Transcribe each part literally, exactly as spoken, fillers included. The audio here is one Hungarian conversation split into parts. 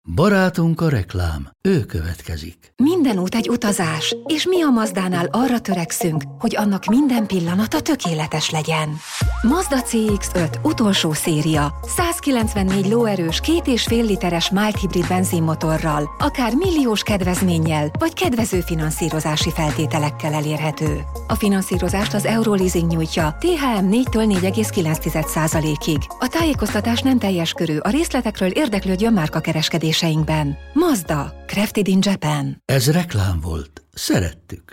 Barátunk a reklám, ő következik. Minden út egy utazás, és mi a Mazdánál arra törekszünk, hogy annak minden pillanata tökéletes legyen. Mazda cé iksz öt utolsó széria, százkilencvennégy lóerős, két és fél literes mild hibrid benzinmotorral, akár milliós kedvezménnyel, vagy kedvező finanszírozási feltételekkel elérhető. A finanszírozást az Euroleasing nyújtja, té há em négytől négy egész kilenc százalékig. A tájékoztatás nem teljes körű, a részletekről érdeklődjön márkakereskedéseinkben. Mazda, crafted in Japan. Ez reklám volt. Szerettük.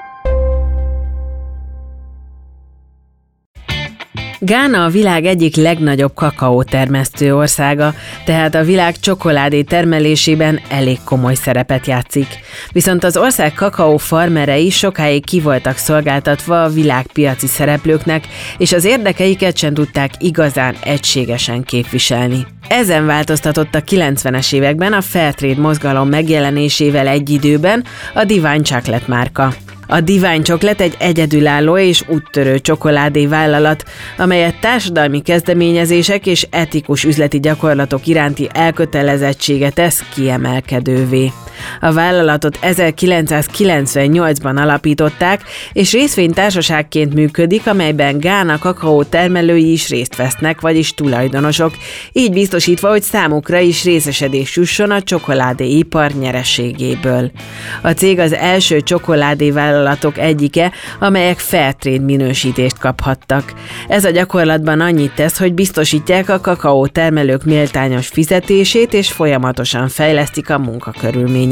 Gána a világ egyik legnagyobb kakaótermesztő országa, tehát a világ csokoládé termelésében elég komoly szerepet játszik. Viszont az ország kakaó farmerei sokáig ki voltak szolgáltatva a világpiaci szereplőknek, és az érdekeiket sem tudták igazán egységesen képviselni. Ezen változtatott a kilencvenes években a Fairtrade mozgalom megjelenésével egy időben a Divine Chocolate márka. A Divine Chocolate egy egyedülálló és úttörő csokoládé vállalat, amelyet társadalmi kezdeményezések és etikus üzleti gyakorlatok iránti elkötelezettsége tesz kiemelkedővé. A vállalatot ezerkilencszázkilencvennyolcban alapították, és részvénytársaságként működik, amelyben Gána kakaó termelői is részt vesznek, vagyis tulajdonosok, így biztosítva, hogy számukra is részesedés jusson a csokoládéipar nyereségéből. A cég az első csokoládé vállalatok egyike, amelyek Fairtrade minősítést kaphattak. Ez a gyakorlatban annyit tesz, hogy biztosítják a kakaó termelők méltányos fizetését, és folyamatosan fejlesztik a munkakörülményeiket.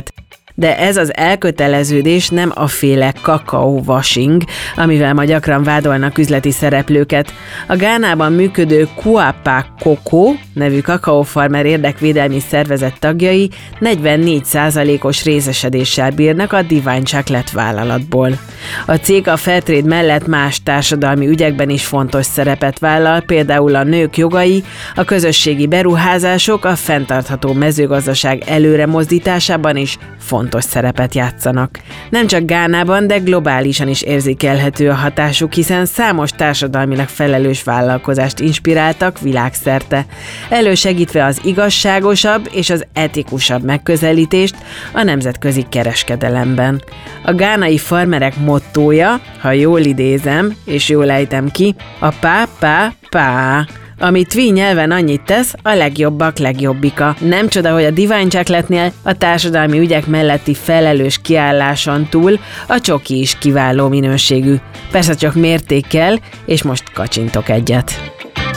De ez az elköteleződés nem a féle kakaó washing, amivel ma gyakran vádolnak üzleti szereplőket. A Gánában működő Kuapa Coco nevű kakaófarmer érdekvédelmi szervezet tagjai negyvennégy százalékos részesedéssel bírnak a Divine Chocolate vállalatból. A cég a Fairtrade mellett más társadalmi ügyekben is fontos szerepet vállal, például a nők jogai, a közösségi beruházások, a fenntartható mezőgazdaság előre mozdításában is fontos szerepet játszanak. Nem csak Gánában, de globálisan is érzékelhető a hatásuk, hiszen számos társadalmilag felelős vállalkozást inspiráltak világszerte, elősegítve az igazságosabb és az etikusabb megközelítést a nemzetközi kereskedelemben. A gánai farmerek mottója, ha jól idézem, és jól ejtem ki, a pá, pá, pá, ami twi nyelven annyit tesz, a legjobbak legjobbika. Nem csoda, hogy a Divine Chocolate-nél a társadalmi ügyek melletti felelős kiálláson túl a csoki is kiváló minőségű. Persze csak mértékkel, és most kacsintok egyet.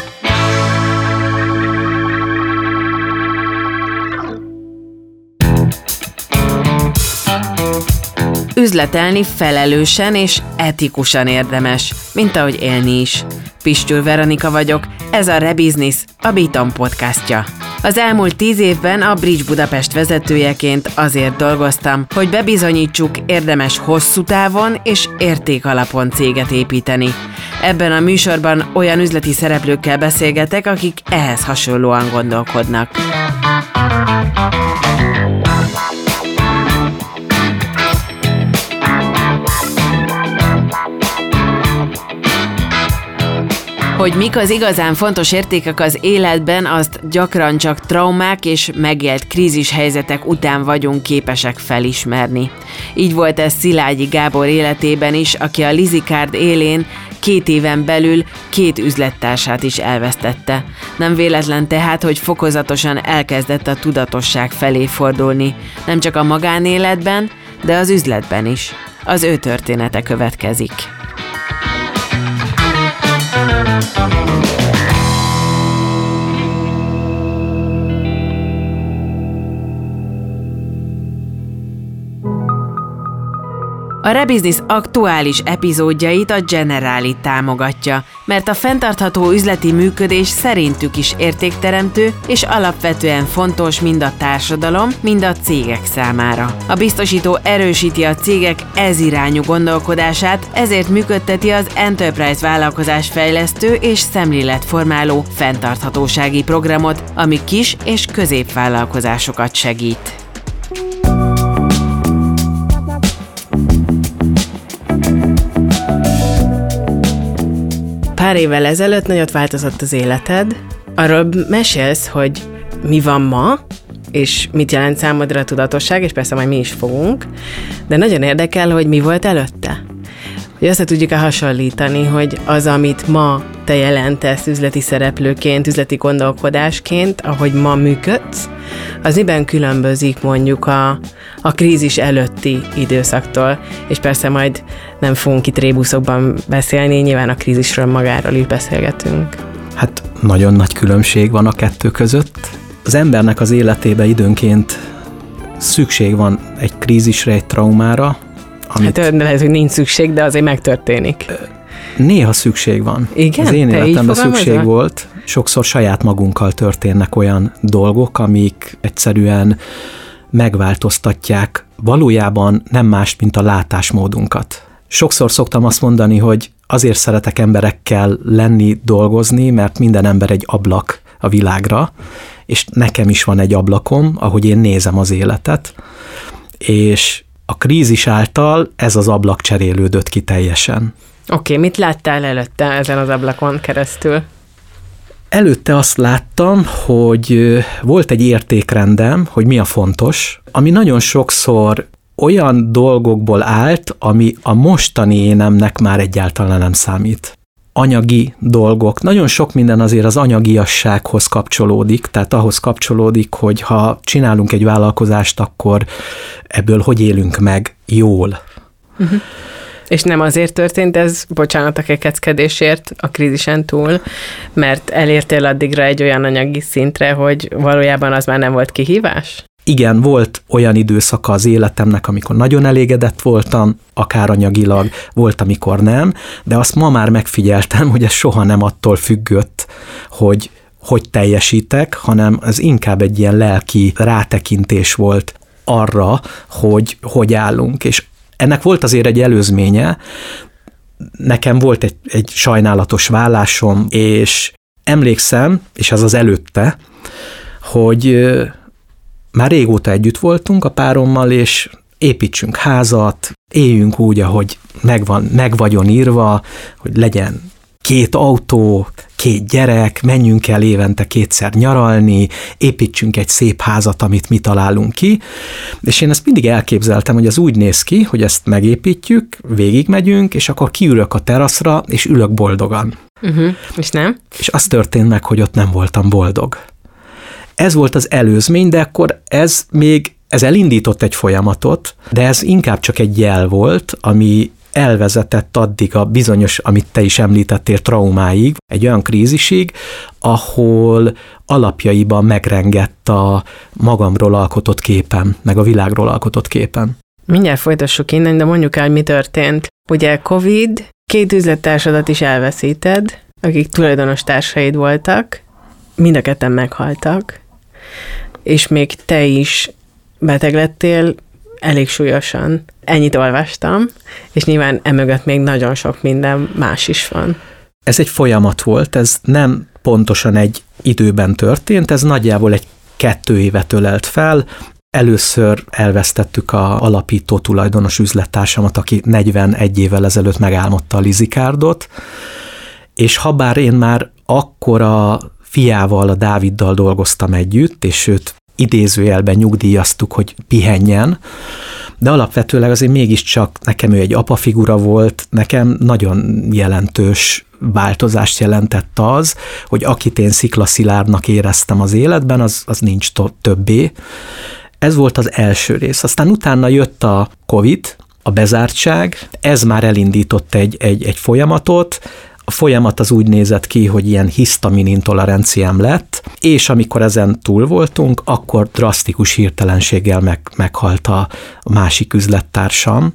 Üzletelni felelősen és etikusan érdemes, mint ahogy élni is. Pistyúr Veronika vagyok, ez a Rebusiness, a Biton podcastja. Az elmúlt tíz évben a Bridge Budapest vezetőjeként azért dolgoztam, hogy bebizonyítsuk, érdemes hosszú távon és értékalapon céget építeni. Ebben a műsorban olyan üzleti szereplőkkel beszélgetek, akik ehhez hasonlóan gondolkodnak. Hogy mik az igazán fontos értékek az életben, azt gyakran csak traumák és megélt krízishelyzetek után vagyunk képesek felismerni. Így volt ez Szilágyi Gábor életében is, aki a Lizikárd élén két éven belül két üzlettársát is elvesztette. Nem véletlen tehát, hogy fokozatosan elkezdett a tudatosság felé fordulni, nem csak a magánéletben, de az üzletben is. Az ő története következik. A Rebusiness aktuális epizódjait a Generali támogatja, mert a fenntartható üzleti működés szerintük is értékteremtő és alapvetően fontos mind a társadalom, mind a cégek számára. A biztosító erősíti a cégek ezirányú gondolkodását, ezért működteti az Enterprise vállalkozásfejlesztő és szemléletformáló fenntarthatósági programot, ami kis és középvállalkozásokat segít. Pár évvel ezelőtt nagyot változott az életed. Arról mesélsz, hogy mi van ma, és mit jelent számodra a tudatosság, és persze majd mi is fogunk, de nagyon érdekel, hogy mi volt előtte. Hogy össze tudjuk-e hasonlítani, hogy az, amit ma te jelentesz üzleti szereplőként, üzleti gondolkodásként, ahogy ma működsz, az miben különbözik mondjuk a, a krízis előtti időszaktól, és persze majd nem fogunk itt rébuszokban beszélni, nyilván a krízisről magáról is beszélgetünk. Hát nagyon nagy különbség van a kettő között. Az embernek az életébe időnként szükség van egy krízisre, egy traumára. Amit hát lehet, hogy nincs szükség, de azért megtörténik. Néha szükség van. Igen? Az én Te életemben szükség volt. Sokszor saját magunkkal történnek olyan dolgok, amik egyszerűen megváltoztatják valójában nem más, mint a látásmódunkat. Sokszor szoktam azt mondani, hogy azért szeretek emberekkel lenni, dolgozni, mert minden ember egy ablak a világra, és nekem is van egy ablakom, ahogy én nézem az életet, és a krízis által ez az ablak cserélődött ki teljesen. Oké, okay, mit láttál előtte ezen az ablakon keresztül? Előtte azt láttam, hogy volt egy értékrendem, hogy mi a fontos, ami nagyon sokszor olyan dolgokból állt, ami a mostani énemnek már egyáltalán nem számít. Anyagi dolgok. Nagyon sok minden azért az anyagiassághoz kapcsolódik, tehát ahhoz kapcsolódik, hogy ha csinálunk egy vállalkozást, akkor ebből hogy élünk meg jól. Uh-huh. És nem azért történt ez, bocsánat a kekeckedésért a krízisen túl, mert elértél addigra egy olyan anyagi szintre, hogy valójában az már nem volt kihívás? Igen, volt olyan időszaka az életemnek, amikor nagyon elégedett voltam, akár anyagilag, volt, amikor nem, de azt ma már megfigyeltem, hogy ez soha nem attól függött, hogy hogy teljesítek, hanem ez inkább egy ilyen lelki rátekintés volt arra, hogy hogy állunk, és ennek volt azért egy előzménye, nekem volt egy, egy sajnálatos vállásom, és emlékszem, és ez az előtte, hogy már régóta együtt voltunk a párommal, és építsünk házat, éljünk úgy, ahogy megvan, meg vagyon írva, hogy legyen két autó, két gyerek, menjünk el évente kétszer nyaralni, építsünk egy szép házat, amit mi találunk ki, és én ezt mindig elképzeltem, hogy az úgy néz ki, hogy ezt megépítjük, végigmegyünk, és akkor kiülök a teraszra, és ülök boldogan. Uh-huh. És nem? És az történt meg, hogy ott nem voltam boldog. Ez volt az előzmény, de akkor ez még, ez elindított egy folyamatot, de ez inkább csak egy jel volt, ami elvezetett addig a bizonyos, amit te is említettél, traumáig, egy olyan krízisig, ahol alapjaiban megrengett a magamról alkotott képem, meg a világról alkotott képem. Mindjárt folytassuk innen, de mondjuk el, mi történt. Ugye Covid, két üzlettársadat is elveszíted, akik tulajdonos társaid voltak, mind a ketten meghaltak, és még te is beteg lettél, elég súlyosan. Ennyit olvastam, és nyilván emögött még nagyon sok minden más is van. Ez egy folyamat volt, ez nem pontosan egy időben történt, ez nagyjából egy kettő évet ölelt fel. Először elvesztettük a alapító tulajdonos üzlettársamat, aki negyvenegy évvel ezelőtt megálmodta a Lizikardot, és habár én már akkor a fiával, a Dáviddal dolgoztam együtt, és őt idézőjelben nyugdíjaztuk, hogy pihenjen, de alapvetőleg azért mégiscsak nekem ő egy apafigura volt, nekem nagyon jelentős változást jelentett az, hogy akit én sziklaszilárdnak éreztem az életben, az, az nincs to- többé. Ez volt az első rész. Aztán utána jött a Covid, a bezártság, ez már elindított egy, egy, egy folyamatot. A folyamat az úgy nézett ki, hogy ilyen hisztamin intoleranciám lett, és amikor ezen túl voltunk, akkor drasztikus hirtelenséggel meg, meghalt a másik üzlettársam,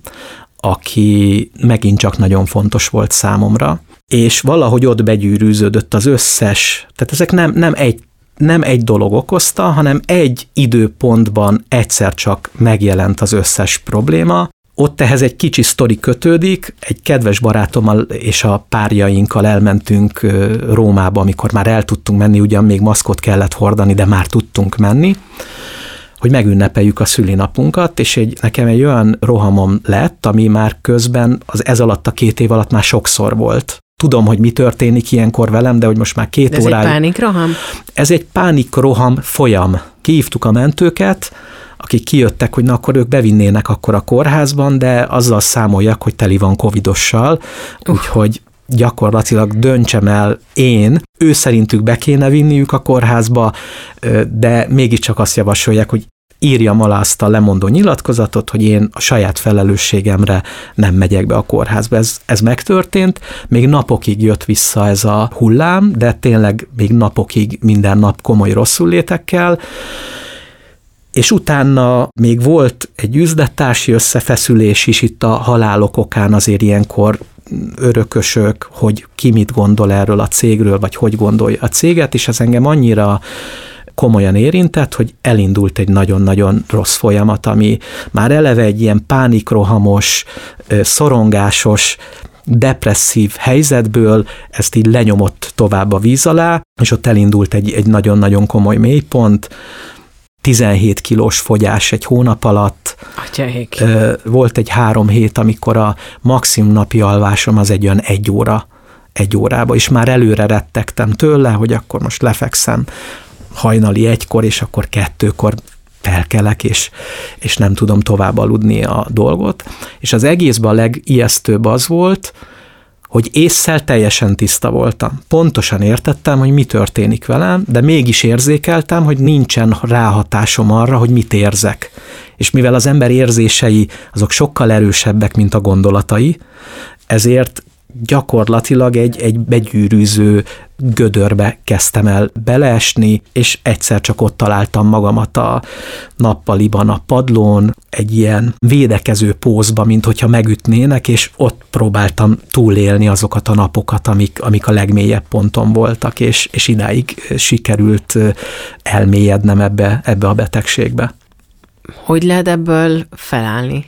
aki megint csak nagyon fontos volt számomra, és valahogy ott begyűrűződött az összes, tehát ezek nem, nem egy nem egy dolog okozta, hanem egy időpontban egyszer csak megjelent az összes probléma. Ott ehhez egy kicsi sztori kötődik, egy kedves barátommal és a párjainkkal elmentünk Rómába, amikor már el tudtunk menni, ugyan még maszkot kellett hordani, de már tudtunk menni, hogy megünnepeljük a szülinapunkat, és egy, nekem egy olyan rohamom lett, ami már közben az ez alatt a két év alatt már sokszor volt. Tudom, hogy mi történik ilyenkor velem, de hogy most már két de ez óráig... egy pánikroham? Ez egy pánikroham folyam. Kihívtuk a mentőket, akik kijöttek, hogy na akkor ők bevinnének akkor a kórházban, de azzal számoljak, hogy teli van covidossal, uh. úgyhogy gyakorlatilag döntsem el én, ő szerintük be kéne vinniük a kórházba, de mégiscsak azt javasolják, hogy írjam alá azt a lemondó nyilatkozatot, hogy én a saját felelősségemre nem megyek be a kórházba. Ez, ez megtörtént, még napokig jött vissza ez a hullám, de tényleg még napokig minden nap komoly rosszullétekkel, és utána még volt egy üzlettársi összefeszülés is itt a halálok okán, azért ilyenkor örökösök, hogy ki mit gondol erről a cégről, vagy hogy gondolja a céget, és ez engem annyira komolyan érintett, hogy elindult egy nagyon-nagyon rossz folyamat, ami már eleve egy ilyen pánikrohamos, szorongásos, depresszív helyzetből ezt így lenyomott tovább a víz alá, és ott elindult egy, egy nagyon-nagyon komoly mélypont, tizenhét kilós fogyás egy hónap alatt. Atyaik. Volt egy három hét, amikor a maximum napi alvásom az egy olyan egy óra, egy órába, és már előre rettegtem tőle, hogy akkor most lefekszem hajnali egykor, és akkor kettőkor felkelek, és, és nem tudom tovább aludni a dolgot. És az egészben a legijesztőbb az volt, hogy ésszel teljesen tiszta voltam. Pontosan értettem, hogy mi történik velem, de mégis érzékeltem, hogy nincsen ráhatásom arra, hogy mit érzek. És mivel az ember érzései azok sokkal erősebbek, mint a gondolatai, ezért gyakorlatilag egy, egy begyűrűző gödörbe kezdtem el beleesni, és egyszer csak ott találtam magamat a nappaliban a padlón, egy ilyen védekező pózba, mint hogyha megütnének, és ott próbáltam túlélni azokat a napokat, amik, amik a legmélyebb ponton voltak, és, és idáig sikerült elmélyednem ebbe, ebbe a betegségbe. Hogy lehet ebből felállni?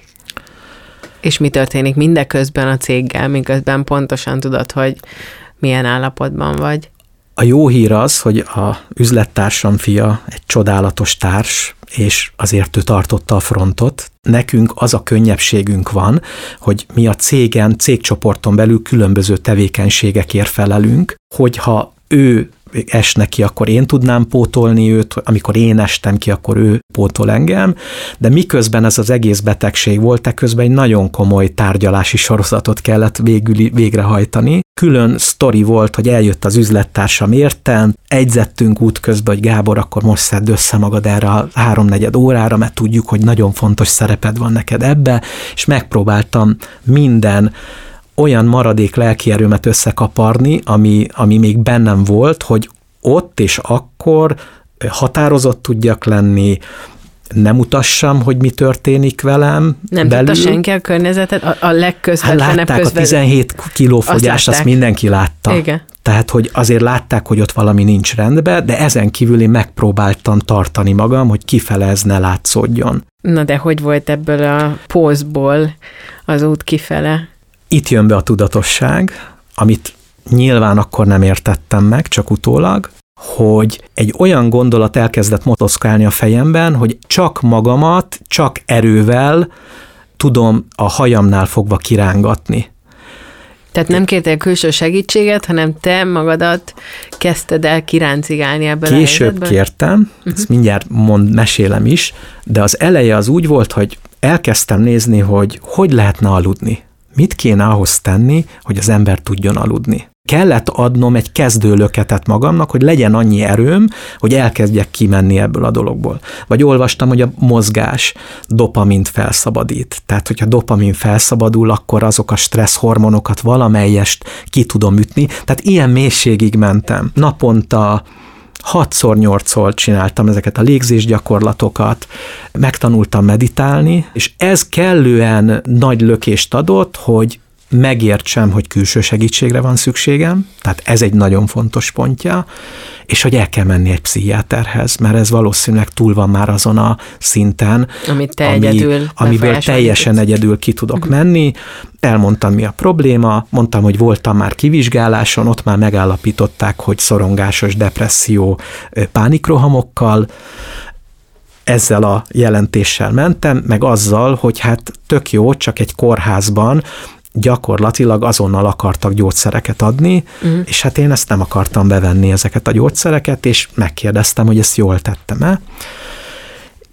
És mi történik mindeközben a céggel, miközben pontosan tudod, hogy milyen állapotban vagy? A jó hír az, hogy a üzlettársam fia egy csodálatos társ, és azért ő tartotta a frontot. Nekünk az a könnyebbségünk van, hogy mi a cégen, cégcsoporton belül különböző tevékenységekért felelünk, hogyha ő esne ki, akkor én tudnám pótolni őt, amikor én estem ki, akkor ő pótol engem, de miközben ez az egész betegség volt, ekközben egy nagyon komoly tárgyalási sorozatot kellett végül végrehajtani. Külön sztori volt, hogy eljött az üzlettársam érten, egyzettünk útközben, hogy Gábor, akkor most szedd össze magad erre a háromnegyed órára, mert tudjuk, hogy nagyon fontos szereped van neked ebbe, és megpróbáltam minden olyan maradék lelkierőmet összekaparni, ami, ami még bennem volt, hogy ott és akkor határozott tudjak lenni, nem utassam, hogy mi történik velem. Nem belül. Tudta senki a környezetet? A, a legközvetlenebb hát látták közvetlen... a tizenhét kiló fogyást, azt, azt mindenki látta. Igen. Tehát, hogy azért látták, hogy ott valami nincs rendben, de ezen kívül én megpróbáltam tartani magam, hogy kifele ez ne látszódjon. Na de hogy volt ebből a pózból az út kifele? Itt jön be a tudatosság, amit nyilván akkor nem értettem meg, csak utólag, hogy egy olyan gondolat elkezdett motoszkálni a fejemben, hogy csak magamat, csak erővel tudom a hajamnál fogva kirángatni. Tehát nem kértél külső segítséget, hanem te magadat kezdted el kiráncigálni ebből a helyzetből? Később kértem, uh-huh. ezt mindjárt mond, mesélem is, de az eleje az úgy volt, hogy elkezdtem nézni, hogy hogy lehetne aludni. Mit kéne ahhoz tenni, hogy az ember tudjon aludni? Kellett adnom egy kezdőlöketet magamnak, hogy legyen annyi erőm, hogy elkezdjek kimenni ebből a dologból. Vagy olvastam, hogy a mozgás dopamint felszabadít. Tehát, hogyha dopamin felszabadul, akkor azok a stressz hormonokat valamelyest ki tudom ütni. Tehát ilyen mélységig mentem. Naponta hatszor, nyolcszor csináltam ezeket a légzésgyakorlatokat, megtanultam meditálni, és ez kellően nagy lökést adott, hogy megértsem, hogy külső segítségre van szükségem, tehát ez egy nagyon fontos pontja, és hogy el kell menni egy pszichiáterhez, mert ez valószínűleg túl van már azon a szinten, Amit te ami, egyedül amiből teljesen egyedül ki tudok uh-huh. menni. Elmondtam, mi a probléma, mondtam, hogy voltam már kivizsgáláson, ott már megállapították, hogy szorongásos depresszió pánikrohamokkal, ezzel a jelentéssel mentem, meg azzal, hogy hát tök jó, csak egy kórházban gyakorlatilag azonnal akartak gyógyszereket adni, uh-huh. és hát én ezt nem akartam bevenni, ezeket a gyógyszereket, és megkérdeztem, hogy ezt jól tettem-e.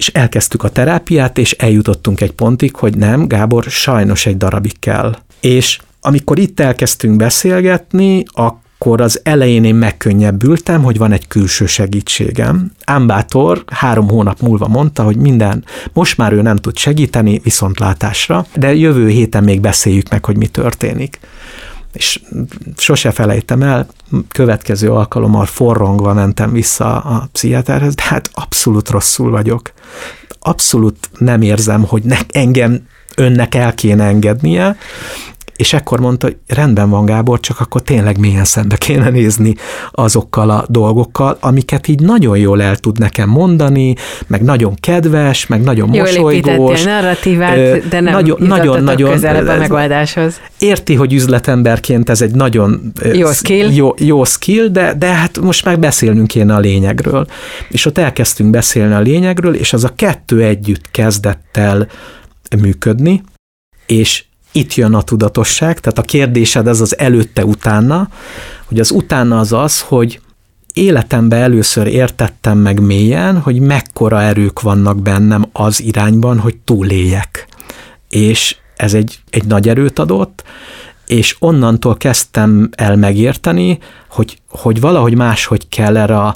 és elkezdtük a terápiát, és eljutottunk egy pontig, hogy nem, Gábor, sajnos egy darabig kell. És amikor itt elkezdtünk beszélgetni, akkor az elején én megkönnyebbültem, hogy van egy külső segítségem. Ámbátor három hónap múlva mondta, hogy minden, most már ő nem tud segíteni, viszontlátásra, de jövő héten még beszéljük meg, hogy mi történik. És sose felejtem el, következő alkalommal forrongva mentem vissza a pszichiáterhez, de hát abszolút rosszul vagyok. Abszolút nem érzem, hogy ne, engem önnek el kéne engednie, és ekkor mondta, hogy rendben van, Gábor, csak akkor tényleg mélyen szembe kéne nézni azokkal a dolgokkal, amiket így nagyon jól el tud nekem mondani, meg nagyon kedves, meg nagyon jól mosolygós. Jól építettél narratívát, de nem nagyon, nagyon, nagyon közelebb a megoldáshoz. Érti, hogy üzletemberként ez egy nagyon jó skill, jó, jó skill de, de hát most meg beszélnünk kéne a lényegről. És ott elkezdtünk beszélni a lényegről, és az a kettő együtt kezdett el működni, és itt jön a tudatosság, tehát a kérdésed ez az előtte-utána, hogy az utána az az, hogy életemben először értettem meg mélyen, hogy mekkora erők vannak bennem az irányban, hogy túléljek. És ez egy, egy nagy erőt adott, és onnantól kezdtem el megérteni, hogy, hogy valahogy máshogy kell erre a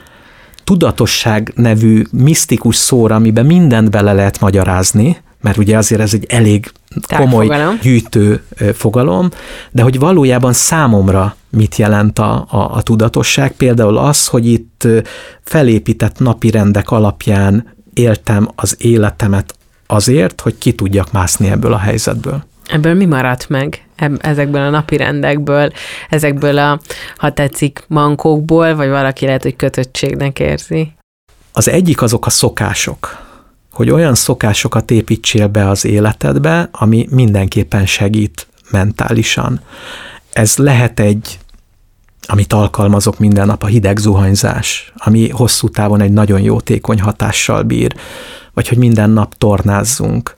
tudatosság nevű misztikus szóra, amiben mindent bele lehet magyarázni, mert ugye azért ez egy elég komoly fogalom. gyűjtő fogalom, de hogy valójában számomra mit jelent a, a, a tudatosság, például az, hogy itt felépített napirendek alapján éltem az életemet azért, hogy ki tudjak mászni ebből a helyzetből. Ebből mi maradt meg? Ezekből a napirendekből, ezekből a, ha tetszik, mankókból, vagy valaki lehet, hogy kötöttségnek érzi? Az egyik azok a szokások, hogy olyan szokásokat építsél be az életedbe, ami mindenképpen segít mentálisan. Ez lehet egy, amit alkalmazok minden nap, a hideg zuhanyzás, ami hosszú távon egy nagyon jótékony hatással bír, vagy hogy minden nap tornázzunk,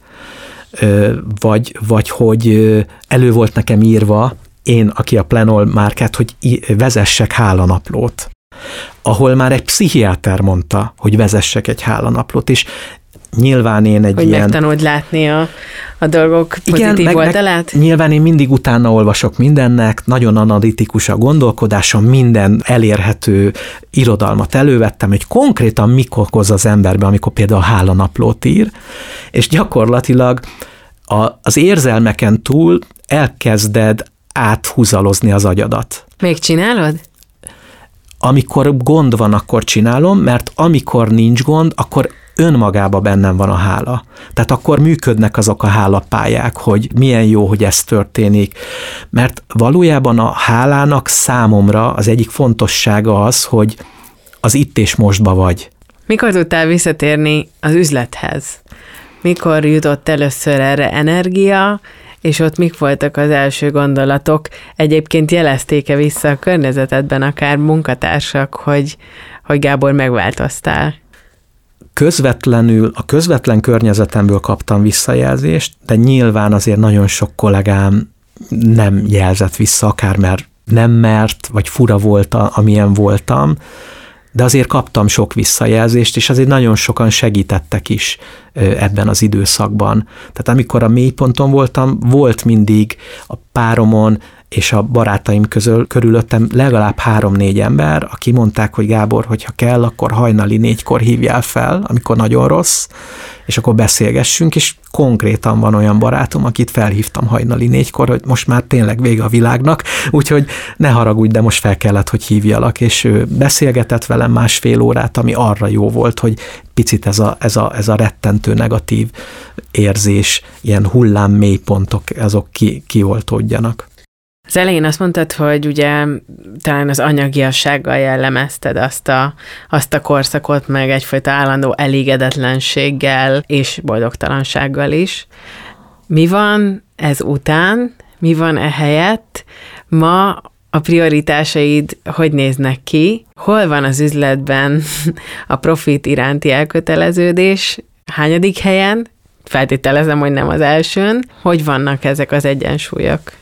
vagy, vagy hogy elő volt nekem írva, én, aki a Plenol márkát, hogy vezessek hálanaplót, ahol már egy pszichiáter mondta, hogy vezessek egy hálanaplót, és nyilván én egy hogy ilyen... Hogy megtanuld látni a, a dolgok pozitív meg, oldalát? Meg, nyilván én mindig utána olvasok mindennek, nagyon analitikus a gondolkodásom, minden elérhető irodalmat elővettem, hogy konkrétan mikor okoz az emberbe, amikor például a hálanaplót ír, és gyakorlatilag a, az érzelmeken túl elkezded áthúzalozni az agyadat. Még csinálod? Amikor gond van, akkor csinálom, mert amikor nincs gond, akkor önmagában bennem van a hála. Tehát akkor működnek azok a hálapályák, hogy milyen jó, hogy ez történik. Mert valójában a hálának számomra az egyik fontossága az, hogy az itt és mostba vagy. Mikor tudtál visszatérni az üzlethez? Mikor jutott először erre energia, és ott mik voltak az első gondolatok? Egyébként jelezték-e vissza a környezetedben akár munkatársak, hogy, hogy Gábor, megváltoztál? Közvetlenül, a közvetlen környezetemből kaptam visszajelzést, de nyilván azért nagyon sok kollégám nem jelzett vissza, akár mert nem mert, vagy fura volt, amilyen voltam, de azért kaptam sok visszajelzést, és azért nagyon sokan segítettek is ebben az időszakban. Tehát amikor a mélyponton voltam, volt mindig a páromon és a barátaim közül körülöttem legalább három-négy ember, aki mondták, hogy Gábor, hogyha kell, akkor hajnali négykor hívjál fel, amikor nagyon rossz, és akkor beszélgessünk, és konkrétan van olyan barátom, akit felhívtam hajnali négykor, hogy most már tényleg vége a világnak, úgyhogy ne haragudj, de most fel kellett, hogy hívjalak, és ő beszélgetett velem másfél órát, ami arra jó volt, hogy picit ez a, ez a, ez a rettentő negatív érzés, ilyen hullám mélypontok, azok ki, kioltódjanak. Az elején azt mondtad, hogy ugye talán az anyagiassággal jellemezted azt a, azt a korszakot, meg egyfajta állandó elégedetlenséggel és boldogtalansággal is. Mi van ez után? Mi van ehelyett? Ma a prioritásaid hogy néznek ki? Hol van az üzletben a profit iránti elköteleződés? Hányadik helyen? Feltételezem, hogy nem az elsőn. Hogy vannak ezek az egyensúlyok?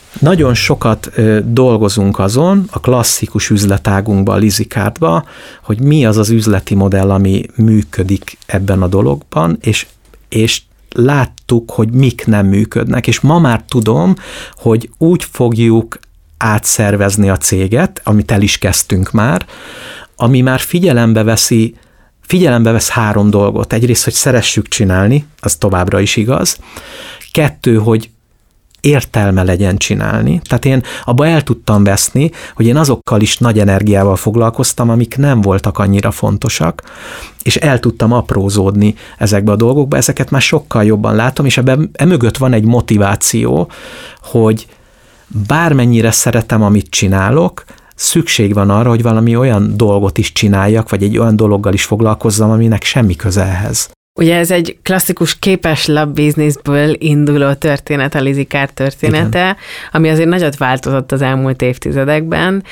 Nagyon sokat ö, dolgozunk azon, a klasszikus üzletágunkban, a Lizikártban, hogy mi az az üzleti modell, ami működik ebben a dologban, és, és láttuk, hogy mik nem működnek, és ma már tudom, hogy úgy fogjuk átszervezni a céget, amit el is kezdtünk már, ami már figyelembe veszi, figyelembe vesz három dolgot. Egyrészt, hogy szeressük csinálni, az továbbra is igaz. Kettő, hogy értelme legyen csinálni. Tehát én abba el tudtam veszni, hogy én azokkal is nagy energiával foglalkoztam, amik nem voltak annyira fontosak, és el tudtam aprózódni ezekbe a dolgokba, ezeket már sokkal jobban látom, és ebben emögött van egy motiváció, hogy bármennyire szeretem, amit csinálok, szükség van arra, hogy valami olyan dolgot is csináljak, vagy egy olyan dologgal is foglalkozzam, aminek semmi köze ehhez. Ugye ez egy klasszikus képeslap bizniszből induló történet, a Lizikárt története, igen, ami azért nagyot változott az elmúlt évtizedekben.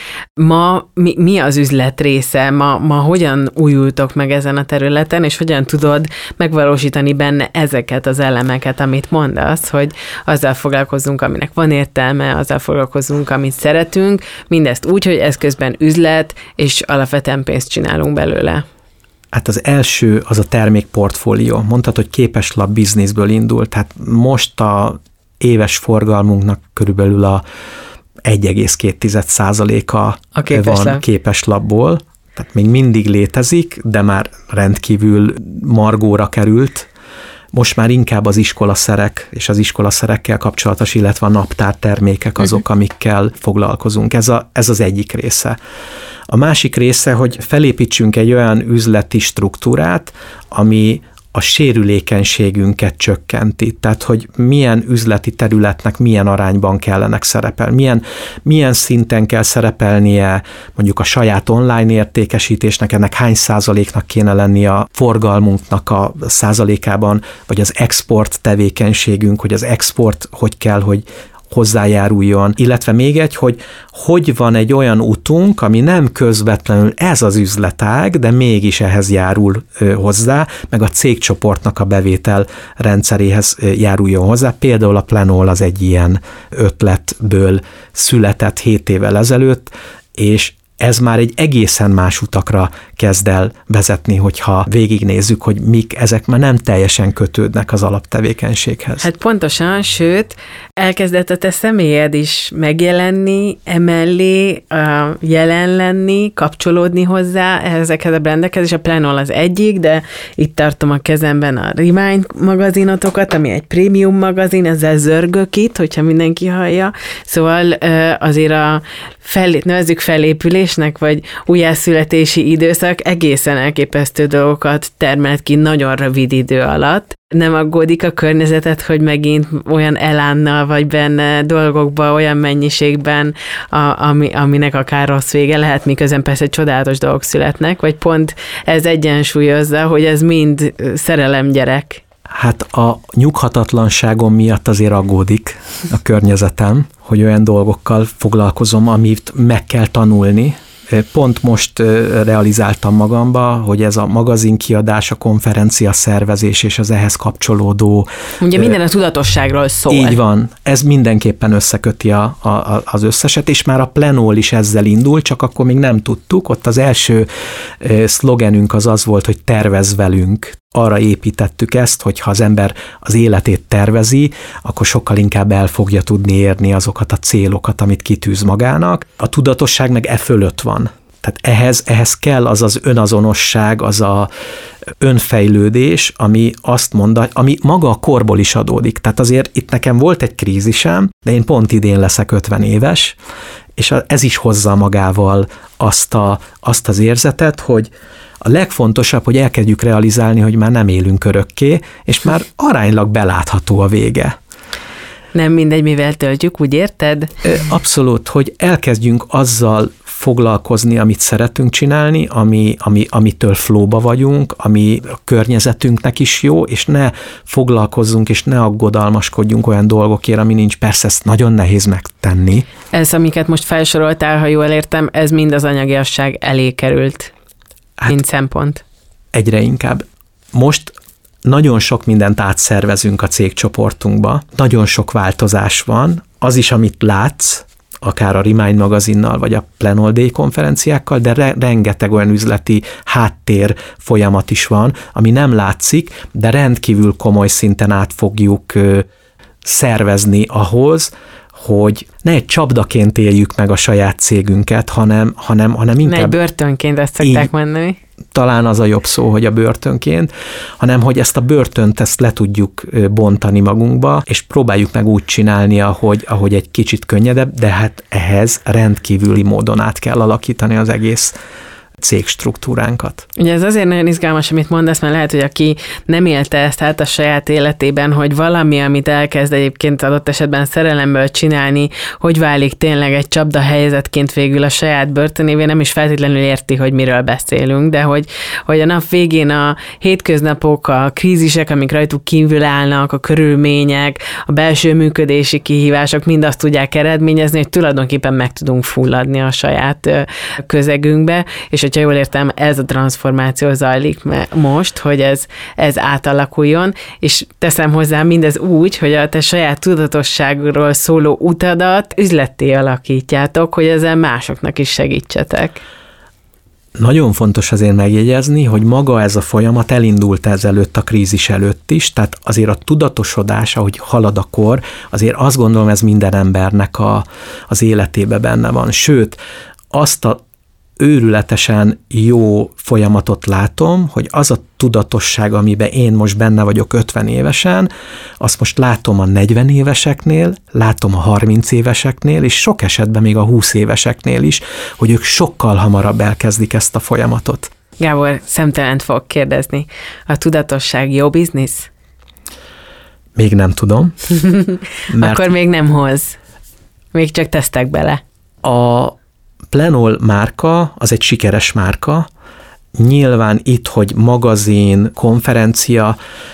Ma mi, mi az üzlet része? Ma, ma hogyan újultok meg ezen a területen, és hogyan tudod megvalósítani benne ezeket az elemeket, amit mondasz, hogy azzal foglalkozunk, aminek van értelme, azzal foglalkozunk, amit szeretünk, mindezt úgy, hogy ez közben üzlet, és alapvetően pénzt csinálunk belőle. Hát az első az a termékportfólió. Mondtad, hogy képeslap bizniszből indult, tehát most a éves forgalmunknak körülbelül a egy egész két százaléka van képeslapból, tehát még mindig létezik, de már rendkívül margóra került. Most már inkább az iskolaszerek és az iskolaszerekkel kapcsolatos, illetve a naptártermékek azok, uh-huh. amikkel foglalkozunk. Ez, a, ez az egyik része. A másik része, hogy felépítsünk egy olyan üzleti struktúrát, ami a sérülékenységünket csökkenti. Tehát, hogy milyen üzleti területnek milyen arányban kellenek szerepelni, milyen, milyen szinten kell szerepelnie mondjuk a saját online értékesítésnek, ennek hány százaléknak kéne lennie a forgalmunknak a százalékában, vagy az export tevékenységünk, hogy az export hogy kell, hogy hozzájáruljon, illetve még egy, hogy hogy van egy olyan utunk, ami nem közvetlenül ez az üzletág, de mégis ehhez járul hozzá, meg a cégcsoportnak a bevétel rendszeréhez járuljon hozzá. Például a Plenol az egy ilyen ötletből született hét évvel ezelőtt, és ez már egy egészen más utakra kezd el vezetni, hogyha végignézzük, hogy mik, ezek már nem teljesen kötődnek az alaptevékenységhez. Hát pontosan, sőt, elkezdett a te személyed is megjelenni, emellé, jelen lenni, kapcsolódni hozzá ezekhez a brandekhez, és a Plenol az egyik, de itt tartom a kezemben a Remind magazinotokat, ami egy prémium magazin, ezzel zörgök itt, hogyha mindenki hallja. Szóval azért a fel, nevezzük felépülésnek, vagy újjászületési időszak egészen elképesztő dolgokat termelt ki nagyon rövid idő alatt. Nem aggódik a környezetet, hogy megint olyan elánnal vagy benne dolgokba, olyan mennyiségben, a, ami, aminek akár rossz vége lehet, miközben persze csodálatos dolgok születnek, vagy pont ez egyensúlyozza, hogy ez mind szerelemgyerek. Hát a nyughatatlanságom miatt azért aggódik a környezetem, hogy olyan dolgokkal foglalkozom, amit meg kell tanulni. Pont most realizáltam magamba, hogy ez a magazinkiadás, a konferencia szervezés és az ehhez kapcsolódó... Ugye minden a tudatosságról szól. Így van. Ez mindenképpen összeköti a, a, az összeset, és már a Plenol is ezzel indul, csak akkor még nem tudtuk. Ott az első szlogenünk az az volt, hogy tervezz velünk. Arra építettük ezt, hogy ha az ember az életét tervezi, akkor sokkal inkább el fogja tudni érni azokat a célokat, amit kitűz magának. A tudatosság meg e fölött van. Tehát ehhez, ehhez kell az az önazonosság, az a önfejlődés, ami azt mondja, ami maga a korból is adódik. Tehát azért itt nekem volt egy krízisem, de én pont idén leszek ötven éves, és ez is hozza magával azt, a, azt az érzetet, hogy a legfontosabb, hogy elkezdjük realizálni, hogy már nem élünk örökké, és már aránylag belátható a vége. Nem mindegy, mivel töltjük, úgy érted? Abszolút, hogy elkezdjünk azzal foglalkozni, amit szeretünk csinálni, ami, ami, amitől flowba vagyunk, ami a környezetünknek is jó, és ne foglalkozzunk, és ne aggodalmaskodjunk olyan dolgokért, ami nincs. Persze ezt nagyon nehéz megtenni. Ez, amiket most felsoroltál, ha jól értem, ez mind az anyagiasság elé került, hát, mint szempont. Egyre inkább. Most nagyon sok mindent átszervezünk a cégcsoportunkba, nagyon sok változás van, az is, amit látsz, akár a Remind magazinnal, vagy a Plan All Day konferenciákkal, de re- rengeteg olyan üzleti háttér folyamat is van, ami nem látszik, de rendkívül komoly szinten át fogjuk ö, szervezni ahhoz, hogy ne egy csapdaként éljük meg a saját cégünket, hanem, hanem, hanem inkább... Ne egy börtönként, ezt szokták mondani. Talán az a jobb szó, hogy a börtönként, hanem hogy ezt a börtönt ezt le tudjuk bontani magunkba, és próbáljuk meg úgy csinálni, ahogy, ahogy egy kicsit könnyedebb, de hát ehhez rendkívüli módon át kell alakítani az egész cégstruktúránkat. Ugye ez azért nagyon izgalmas, amit mondasz, mert lehet, hogy aki nem élte ezt át a saját életében, hogy valami, amit elkezd egyébként adott esetben szerelemből csinálni, hogy válik tényleg egy csapda helyzetként végül a saját börtönévé, nem is feltétlenül érti, hogy miről beszélünk, de hogy, hogy a nap végén a hétköznapok, a krízisek, amik rajtuk kívül állnak, a körülmények, a belső működési kihívások mind azt tudják eredményezni, hogy tulajdonképpen meg tudunk fulladni a saját közegünkbe, és hogyha jól értem, ez a transformáció zajlik most, hogy ez, ez átalakuljon, és teszem hozzá mindez úgy, hogy a te saját tudatosságról szóló utadat üzletté alakítjátok, hogy ezzel másoknak is segítsetek. Nagyon fontos azért megjegyezni, hogy maga ez a folyamat elindult ezelőtt a krízis előtt is, tehát azért a tudatosodás, ahogy halad a kor, azért azt gondolom, ez minden embernek a, az életébe benne van. Sőt, azt a őrületesen jó folyamatot látom, hogy az a tudatosság, amiben én most benne vagyok ötven évesen, azt most látom a negyven éveseknél, látom a harminc éveseknél, és sok esetben még a húsz éveseknél is, hogy ők sokkal hamarabb elkezdik ezt a folyamatot. Gábor, szemtelent fogok kérdezni. A tudatosság jó biznisz? Még nem tudom. Mert akkor még nem hoz. Még csak tesztek bele. A Plan All márka az egy sikeres márka. Nyilván itt, hogy magazin, konferencia,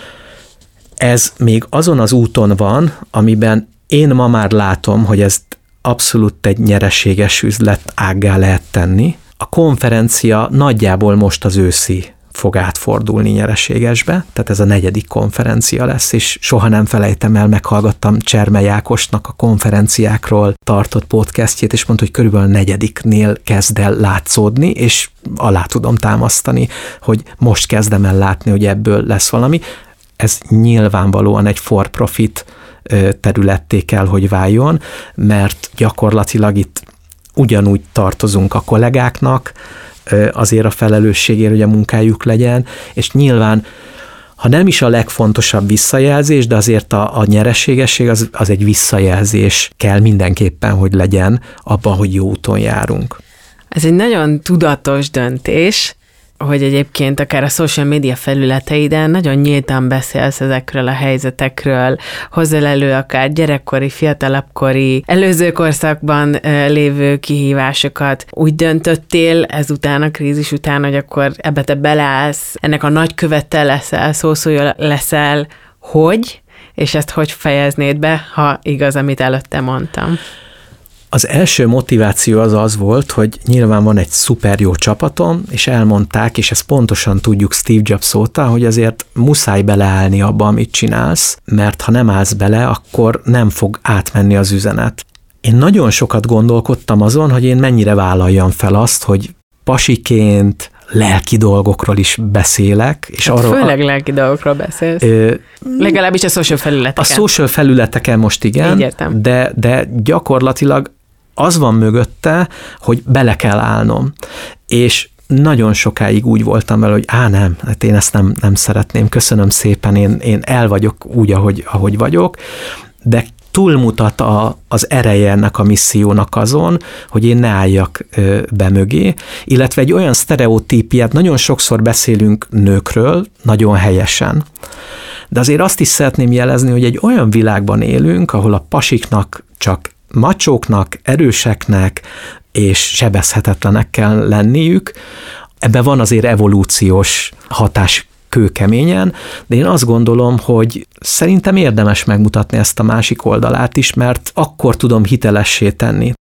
ez még azon az úton van, amiben én ma már látom, hogy ezt abszolút egy nyereséges üzlet ággá lehet tenni. A konferencia nagyjából most az őszi fog átfordulni nyereségesbe, tehát ez a negyedik konferencia lesz, és soha nem felejtem el, meghallgattam Csermely Ákosnak a konferenciákról tartott podcastjét, és mondta, hogy körülbelül a negyediknél kezd el látszódni, és alá tudom támasztani, hogy most kezdem el látni, hogy ebből lesz valami. Ez nyilvánvalóan egy for-profit területté kell, hogy váljon, mert gyakorlatilag itt ugyanúgy tartozunk a kollégáknak, azért a felelősségért, hogy a munkájuk legyen, és nyilván, ha nem is a legfontosabb visszajelzés, de azért a, a nyereségesség az, az egy visszajelzés kell mindenképpen, hogy legyen abban, hogy jó úton járunk. Ez egy nagyon tudatos döntés, hogy egyébként akár a social media felületeiden nagyon nyíltan beszélsz ezekről a helyzetekről, hozzál elő akár gyerekkori, fiatalabbkori, előző korszakban lévő kihívásokat. Úgy döntöttél ezután, a krízis után, hogy akkor ebbe te beleállsz, ennek a nagykövete leszel, szószója leszel, hogy, és ezt hogy fejeznéd be, ha igaz, amit előtte mondtam? Az első motiváció az az volt, hogy nyilván van egy szuper jó csapatom, és elmondták, és ezt pontosan tudjuk Steve Jobs óta, hogy azért muszáj beleállni abba, amit csinálsz, mert ha nem állsz bele, akkor nem fog átmenni az üzenet. Én nagyon sokat gondolkodtam azon, hogy én mennyire vállaljam fel azt, hogy pasiként, lelki dolgokról is beszélek. És hát arról, főleg lelki dolgokról beszélsz. Ö, Legalábbis a social felületeken. A social felületeken most igen, de, de gyakorlatilag az van mögötte, hogy bele kell állnom. És nagyon sokáig úgy voltam vele, hogy á nem, hát én ezt nem, nem szeretném, köszönöm szépen, én, én el vagyok úgy, ahogy, ahogy vagyok, de túlmutat a, az ereje ennek a missziónak azon, hogy én ne álljak ö, be mögé, illetve egy olyan sztereotípiát, nagyon sokszor beszélünk nőkről, nagyon helyesen, de azért azt is szeretném jelezni, hogy egy olyan világban élünk, ahol a pasiknak csak macsóknak, erőseknek és sebezhetetlenek kell lenniük. Ebben van azért evolúciós hatás kőkeményen, de én azt gondolom, hogy szerintem érdemes megmutatni ezt a másik oldalát is, mert akkor tudom hitelessé tenni.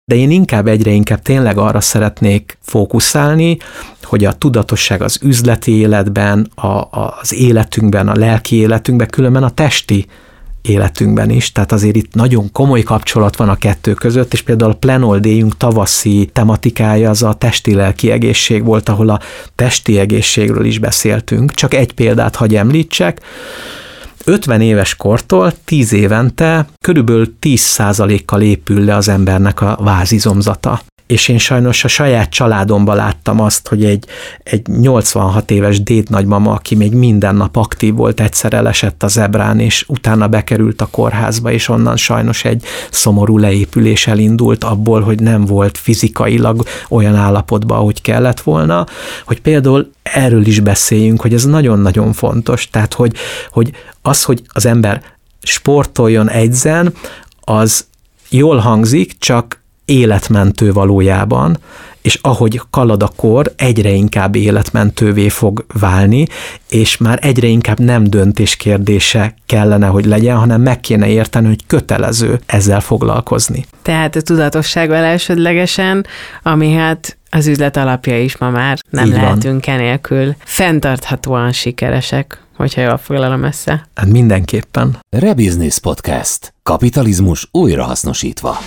de én inkább egyre inkább tényleg arra szeretnék fókuszálni, hogy a tudatosság az üzleti életben, a, a, az életünkben, a lelki életünkben, különben a testi életünkben is, tehát azért itt nagyon komoly kapcsolat van a kettő között, és például a Plenol Day-ünk tavaszi tematikája az a testi-lelki egészség volt, ahol a testi egészségről is beszéltünk. Csak egy példát hagy említsek. ötven éves kortól tíz évente körülbelül tíz százalékkal épül le az embernek a vázizomzata. És én sajnos a saját családomban láttam azt, hogy egy, egy nyolcvanhat éves dédnagymama, aki még minden nap aktív volt, egyszer elesett a zebrán, és utána bekerült a kórházba, és onnan sajnos egy szomorú leépülés elindult abból, hogy nem volt fizikailag olyan állapotban, ahogy kellett volna, hogy például erről is beszéljünk, hogy ez nagyon-nagyon fontos, tehát hogy, hogy az, hogy az ember sportoljon, edzen, az jól hangzik, csak életmentő valójában, és ahogy kalad a kor, egyre inkább életmentővé fog válni, és már egyre inkább nem döntés kérdése kellene, hogy legyen, hanem meg kéne érteni, hogy kötelező ezzel foglalkozni. Tehát a tudatossággal elsődlegesen, ami hát az üzlet alapja is ma már, nem Így lehetünk van. Enélkül fenntarthatóan sikeresek, hogyha jól foglalom össze. Hát mindenképpen. Rebusiness Podcast. Kapitalizmus újrahasznosítva.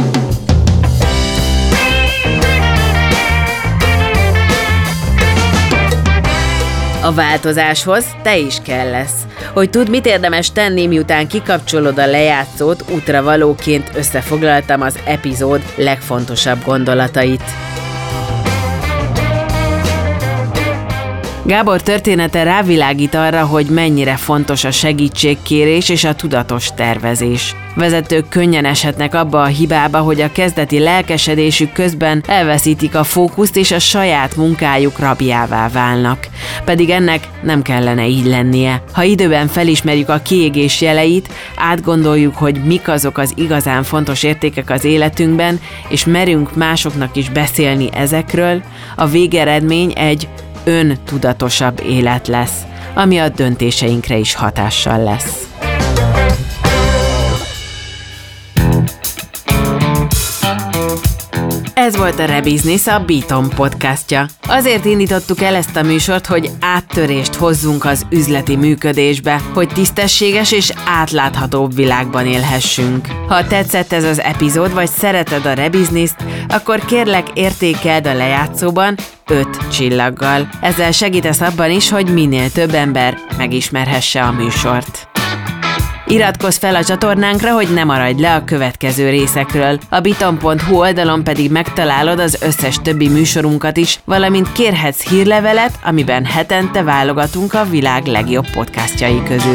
A változáshoz te is kell lesz. Hogy tudd, mit érdemes tenni, miután kikapcsolod a lejátszót, útra valóként összefoglaltam az epizód legfontosabb gondolatait. Gábor története rávilágít arra, hogy mennyire fontos a segítségkérés és a tudatos tervezés. Vezetők könnyen eshetnek abba a hibába, hogy a kezdeti lelkesedésük közben elveszítik a fókuszt és a saját munkájuk rabjává válnak. Pedig ennek nem kellene így lennie. Ha időben felismerjük a kiégés jeleit, átgondoljuk, hogy mik azok az igazán fontos értékek az életünkben, és merünk másoknak is beszélni ezekről, a végeredmény egy öntudatosabb élet lesz, ami a döntéseinkre is hatással lesz. Ez volt a Rebusiness, a Beaton podcastja. Azért indítottuk el ezt a műsort, hogy áttörést hozzunk az üzleti működésbe, hogy tisztességes és átláthatóbb világban élhessünk. Ha tetszett ez az epizód, vagy szereted a Rebusiness-t, akkor kérlek értékeld a lejátszóban öt csillaggal. Ezzel segítesz abban is, hogy minél több ember megismerhesse a műsort. Iratkozz fel a csatornánkra, hogy ne maradj le a következő részekről. A biton pont hu oldalon pedig megtalálod az összes többi műsorunkat is, valamint kérhetsz hírlevelet, amiben hetente válogatunk a világ legjobb podcastjai közül.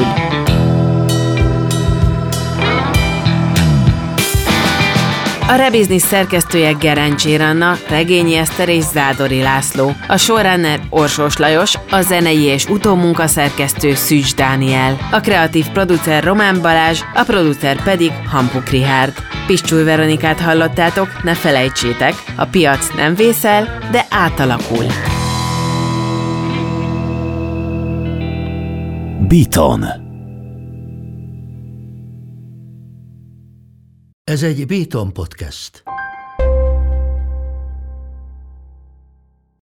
A Rebusiness szerkesztője Gerencsér Anna, Regényi Eszter és Zádori László, a showrunner Orsós Lajos, a zenei és utómunkaszerkesztő Szűcs Dániel, a kreatív producer Román Balázs, a producer pedig Hampuk Richárd. Piszcsul Veronikát hallottátok, ne felejtsétek, a piac nem vészel, de átalakul. Beaton. Ez egy Beaton Podcast.